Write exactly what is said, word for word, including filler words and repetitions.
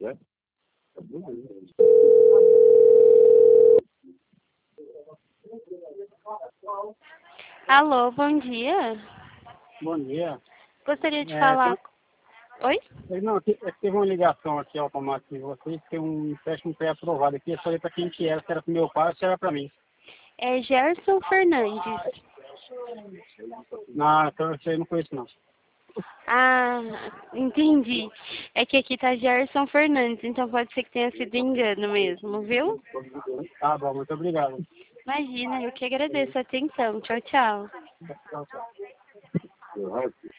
Alô, bom dia. Bom dia. Gostaria de É, falar... Oi? tem- não, te- é que teve uma ligação aqui automática de vocês, tem um empréstimo pré-aprovado aqui, eu falei para quem que era, se era para meu pai ou se era para mim. É Gerson Fernandes. Não, então isso aí eu não conheço não. Ah, entendi. É que aqui tá Gerson Fernandes, então pode ser que tenha sido engano mesmo, viu? Tá bom, muito obrigado. Imagina, eu que agradeço a atenção. Tchau, tchau. Tchau, tchau.